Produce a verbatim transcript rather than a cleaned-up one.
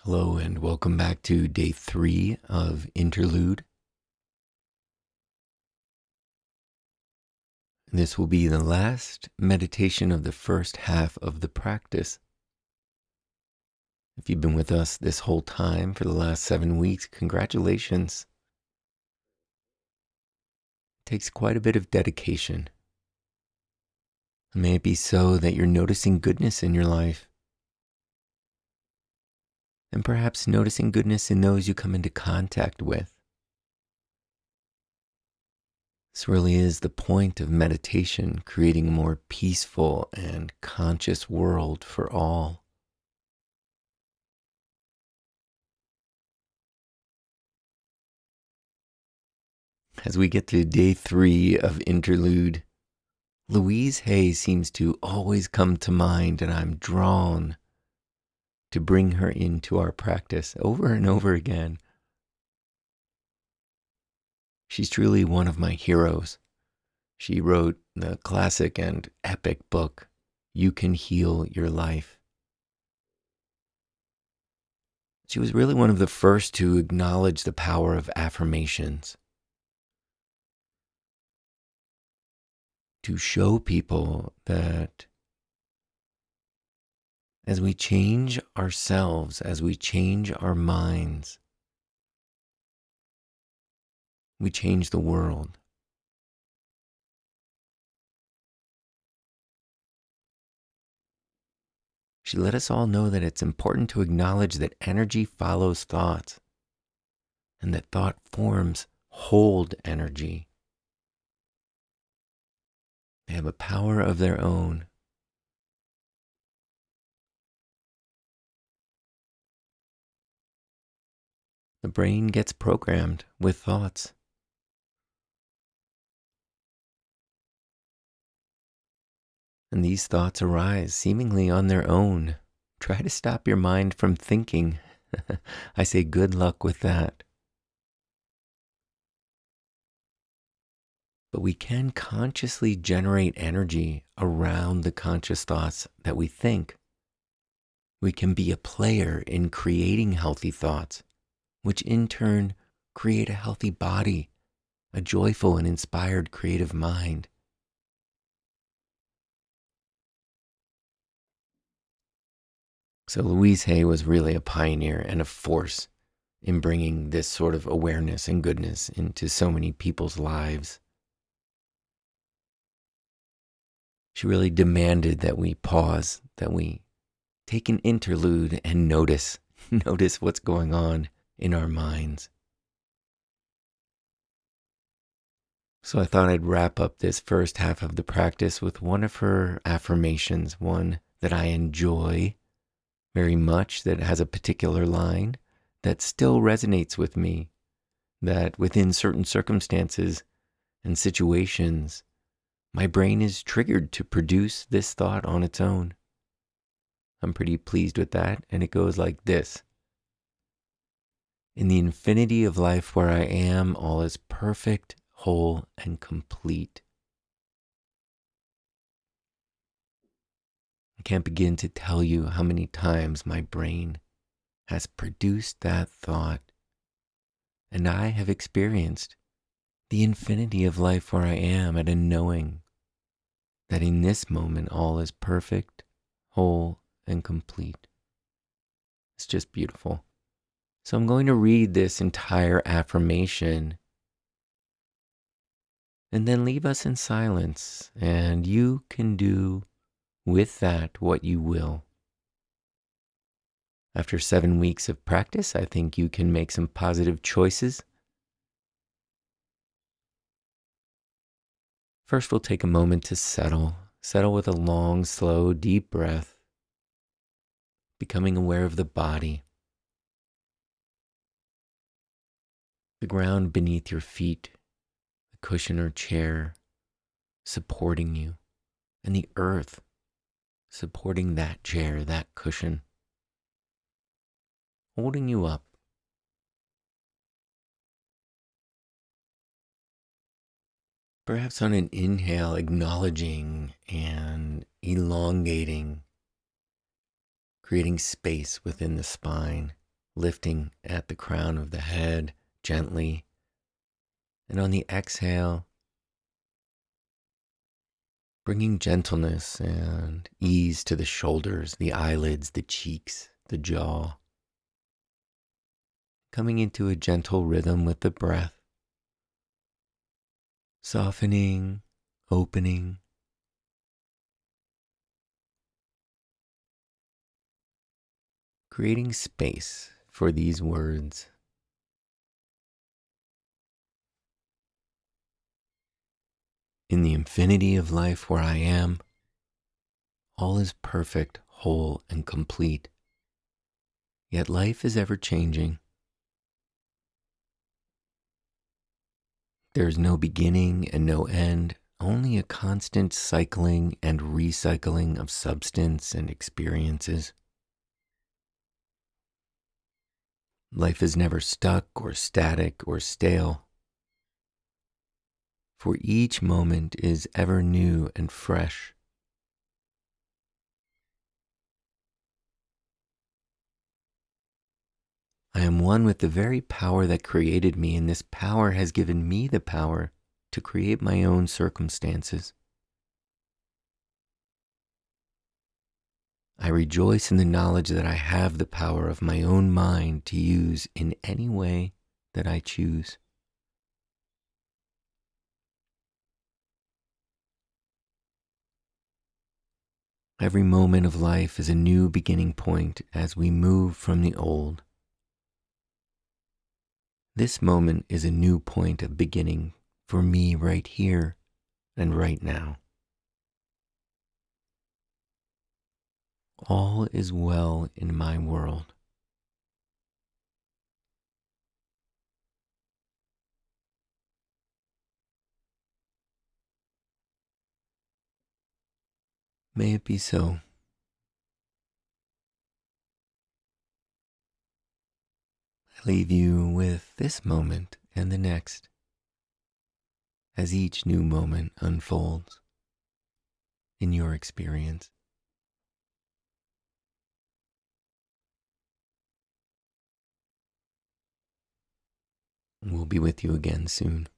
Hello and welcome back to day three of Interlude. This will be the last meditation of the first half of the practice. If you've been with us this whole time for the last seven weeks, congratulations. It takes quite a bit of dedication. May it be so that you're noticing goodness in your life, and perhaps noticing goodness in those you come into contact with. This really is the point of meditation, creating a more peaceful and conscious world for all. As we get to day three of Interlude, Louise Hay seems to always come to mind, and I'm drawn to bring her into our practice over and over again. She's truly one of my heroes. She wrote the classic and epic book, You Can Heal Your Life. She was really one of the first to acknowledge the power of affirmations, to show people that as we change ourselves, as we change our minds, we change the world. She let us all know that it's important to acknowledge that energy follows thought, and that thought forms hold energy. They have a power of their own. The brain gets programmed with thoughts. And these thoughts arise seemingly on their own. Try to stop your mind from thinking. I say good luck with that. But we can consciously generate energy around the conscious thoughts that we think. We can be a player in creating healthy thoughts, which in turn create a healthy body, a joyful and inspired creative mind. So Louise Hay was really a pioneer and a force in bringing this sort of awareness and goodness into so many people's lives. She really demanded that we pause, that we take an interlude and notice, notice what's going on in our minds. So I thought I'd wrap up this first half of the practice with one of her affirmations, one that I enjoy very much, that has a particular line that still resonates with me, that within certain circumstances and situations, my brain is triggered to produce this thought on its own. I'm pretty pleased with that, and it goes like this. In the infinity of life where I am, all is perfect, whole, and complete. I can't begin to tell you how many times my brain has produced that thought, and I have experienced the infinity of life where I am at a knowing that in this moment all is perfect, whole, and complete. It's just beautiful. So I'm going to read this entire affirmation and then leave us in silence, and you can do with that what you will. After seven weeks of practice, I think you can make some positive choices. First, we'll take a moment to settle. Settle with a long, slow, deep breath, becoming aware of the body, the ground beneath your feet, the cushion or chair supporting you, and the earth supporting that chair, that cushion, holding you up. Perhaps on an inhale, acknowledging and elongating, creating space within the spine. lifting at the crown of the head gently. And on the exhale, bringing gentleness and ease to the shoulders, the eyelids, the cheeks, the jaw. Coming into a gentle rhythm with the breath. Softening, opening. Creating space for these words. In the infinity of life where I am, all is perfect, whole, and complete. Yet life is ever changing. There is no beginning and no end, only a constant cycling and recycling of substance and experiences. Life is never stuck or static or stale, for each moment is ever new and fresh. I am one with the very power that created me, and this power has given me the power to create my own circumstances. I rejoice in the knowledge that I have the power of my own mind to use in any way that I choose. Every moment of life is a new beginning point as we move from the old. This moment is a new point of beginning for me right here and right now. All is well in my world. May it be so. I leave you with this moment and the next, as each new moment unfolds in your experience. We'll be with you again soon.